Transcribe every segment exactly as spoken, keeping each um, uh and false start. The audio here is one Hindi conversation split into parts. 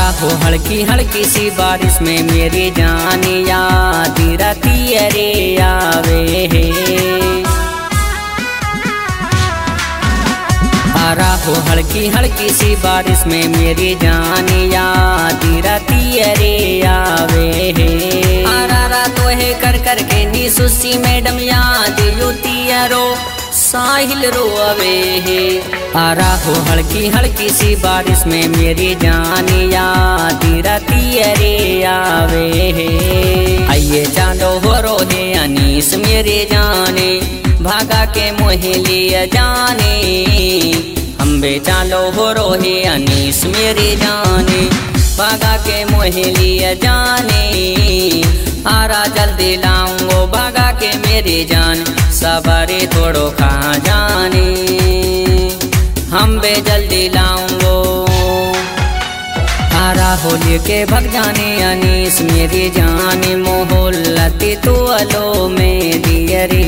हो हल्की हल्की सी बारिश में मेरी जान याद राती अरे आवे है। आरा हो हल्की हल्की सी बारिश में मेरी जान याद राती अरे आवे है। आरा रात है कर कर के नी सुसी मैडम याद युती रो साहिल रोवे है। आरा हो हल्की हल्की सी बारिश में मेरी जान याद राती अरे आवे है। आइए चांदो हो रो है अनीस मेरे जाने भागा के मोहे लिए जाने। हम बेचालो हो रो है अनीस मेरे जाने भागा के मोहे लिए जाने। आरा जल्दी लाऊंगो भागा के मेरी जान सवारे थोड़ो खा जाने। हम बे जल्दी लाऊंगो आरा होली के भग जाने अनीस मेरी जान मोहल्लती तो अलो में दियरी।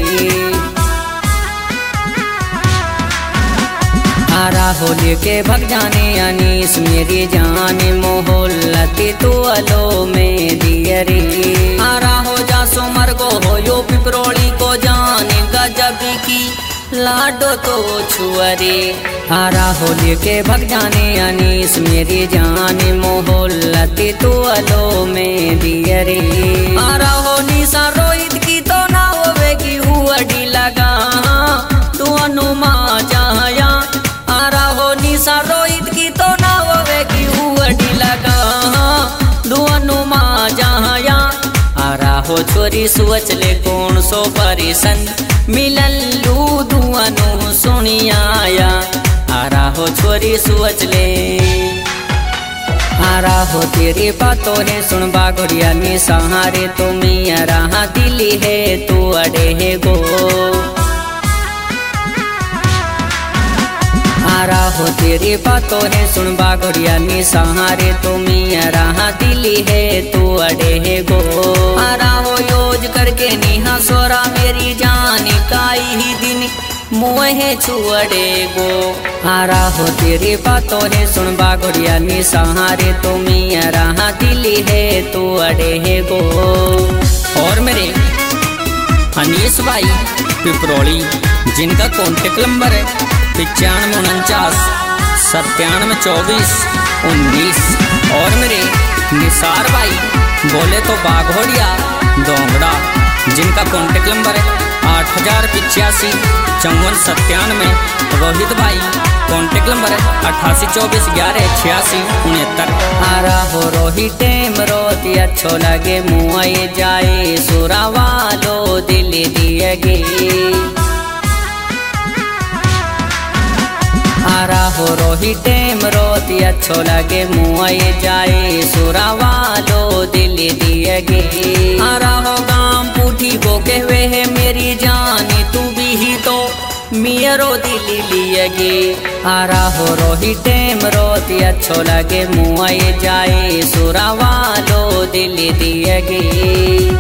आरा होली के भग जाने अनीस मेरी जान मोहल्लती तो अलो में दियरी। आरा हो जा सोमर को हो यो पिपरोली को जाने गजबी की लाडो तो छुअरे। आरा होली के भग जाने अनीस मेरी जान मोहल्लती तो अलो में दियरी। आरा हो निशा रोहित की तो ना होवेगी हुअडी लगा तू अनुमा चाहया। आरा हो निशा रोहित की तो ना होवेगी हुअडी लगा तू अनुमा चाहया। आरा हो छोरी सोच ले कौन सो परिसन मिलन लू दुआनु सुनियाया। आरा हो छोरी सोच ले आरा हो तेरी बातों है सुन बागुड़िया नी सहारे तुम्हें रहा दिली है तू अड़े है गो। आरा हो तेरी बातों है सुन बागुड़िया नी सहारे तुम्हें रहा दिली है तू अड़े है गो। आरा हो योज करके निहा सोरा मेरी जान काई ही दिन मुहे छुअड़े गो। आरा हो तेरी बातों है सुन बागुड़िया नी सहारे तुम्हें रहा दिली है तू अड़े है गो। और मेरे अनीस भाई पिपरोली जिनका कॉन्टेक्ट नंबर है पचानवे उनचास सत्तानवे चौबीस उन्नीस। और मेरे निसार भाई बोले तो बाघोड़िया दोंगड़ा जिनका कॉन्टेक्ट नंबर है आठ हजार पिचासी चौवन सत्तानवे। रोहित भाई कॉन्टेक्ट नंबर है अट्ठासी चौबीस ग्यारह छियासी उनहत्तर। आरा हो रोहित टेम रोती अच्छो लगे मुआए जाए सुरा वालो दिल दिए गे। आरा हो रोहित टेम रोती अच्छो लगे मुआए जाए सुरा वालो दिल दिए गे। आरा हो गाम पूठी को कहवे है मेरी जानी तू भी ही तो मेरो दिल लिए गे। आरा हो रोहित टेम रोती अच्छो लगे मुआए जाए सुरा वालो दिल दिए गे।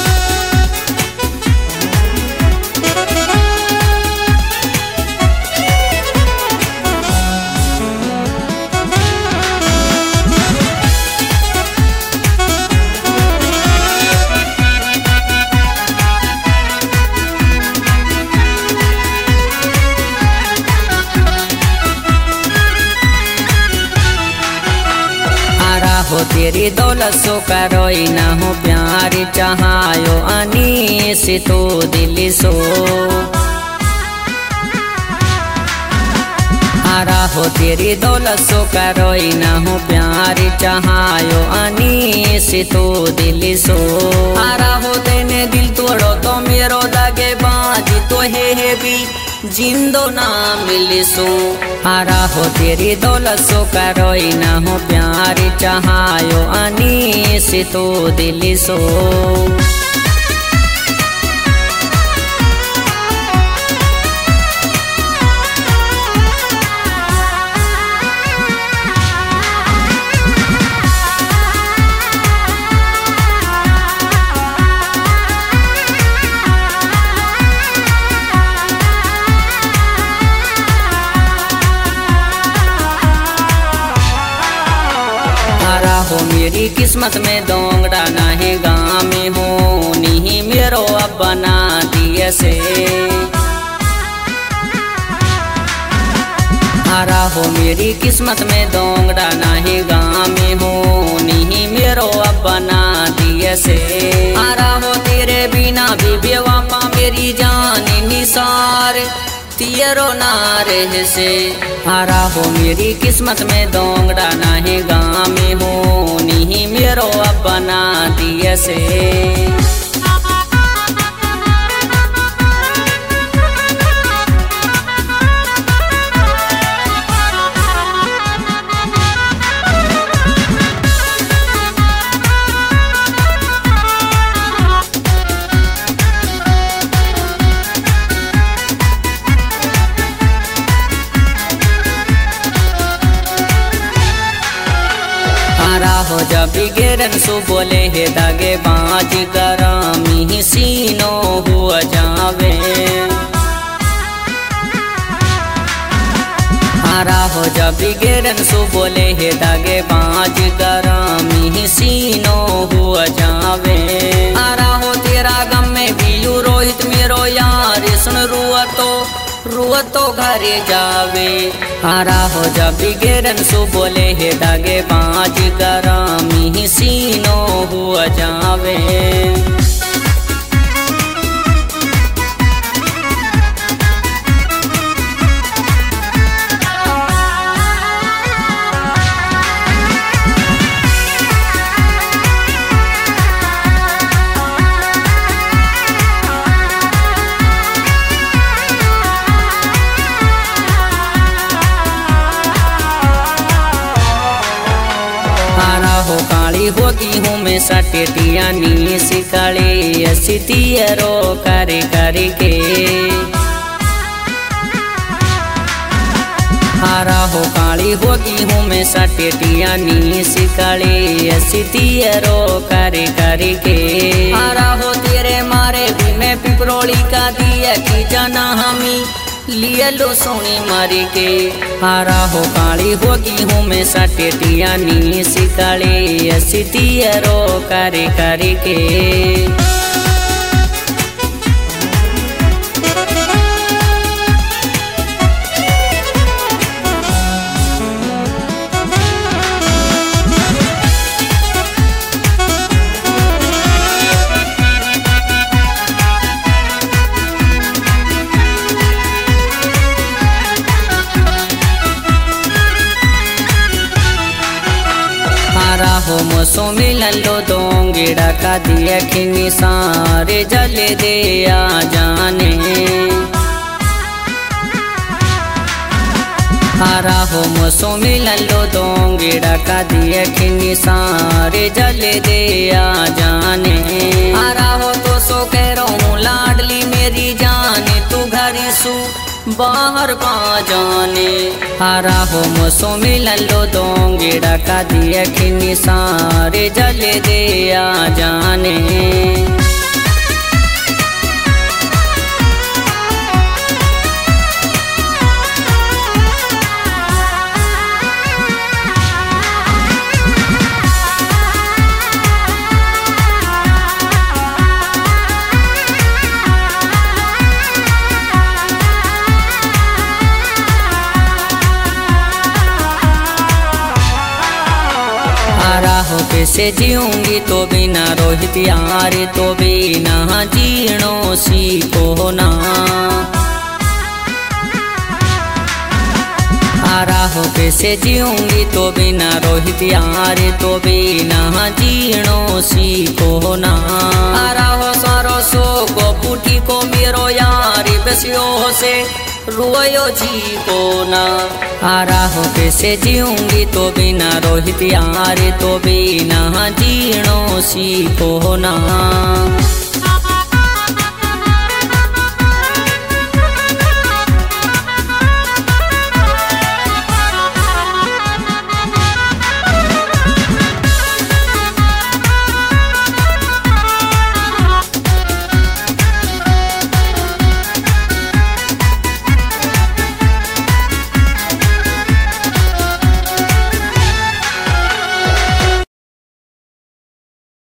हो तेरी दौलत सो करोई ना हो प्यार चाहायो अनीस तो दिल सो। आरा हो तेरी दौलत सो करोई ना हो प्यार चाहायो अनीस तो दिल सो। आरा हो देने दिल तोड़ो तो मेरो दागे बाजी तो है, है भी जिंदो ना मिले सो। आरा हो तेरी दौलत सो करोई ना हो प्यार चाहायो अनीस तो दिल सो। हो मेरी किस्मत में दोंगड़ा नहीं गाँव में हो नहीं मेरो अब बना दिए से। हारा हो मेरी किस्मत में दोंगड़ा नहीं गाँव में हो नहीं मेरो अब बना दिए से। हारा हो तेरे बिना भी बेवफा मेरी जान निसार तेरो नारे से। हारा हो मेरी किस्मत में दोंगड़ा नहीं गाँव में हो नहीं मेरो अब बना दिए से। हो जब गिरन सु बोले हे दागे बाज गरामी सीनो हुआ जावे। हारा हो जब गिरन सु बोले हे दागे बाज गरामी सीनो हुआ जावे। हारा हो तेरा गम में भी यू रोहित मेरो यार सुन रुआ तो रुआ तो घरे जावे। हारा हो जब गिरन सु बोले हे दागे बाज गरामी सीनो हुआ जावे। हो काली होगी हूँ मैं सटेटिया नी सिकाली असितियरो करे करे के। हारा हो काली होगी हूँ मैं सटेटिया नी सिकाली असितियरो करे करे के। हारा हो तेरे मारे भी मैं पिपरोली का दिया की जाना हमी लिए लो सोनी मारी के। हारा हो काली होगी हूँ मैं सटेटिया नी सिकाली असितियरो करे करे के। हारा हो मोसो मिलन लो दोंगेड़ा का दिया खिनी सारे जले दे आ जाने। हारा हो मोसो मिलन लो दोंगेड़ा का दिया खिनी सारे जले दे आ जाने। हारा हो तो सो कह रहा हूँ लाडली मेरी जाने तू घरी सू बाहर पा जाने। हारा हो मोसो मिलन लो दोंगेड़ा का दिया खिनी सारे जले दे आ जाने। हारा हो कैसे जीऊंगी तो बिना रोहित यार तो बिना जीणो सीखो ना। हारा हो कैसे जीऊंगी तो बिना रोहित यार तो बिना जीणो सीखो ना। हारा हो सारो सो को पुठी को मेरो यार बसियो से रुयो जी को ना। हारा हो कैसे जीऊंगी तो बिना रोहित यार तो बिना जीणो सीखो ना।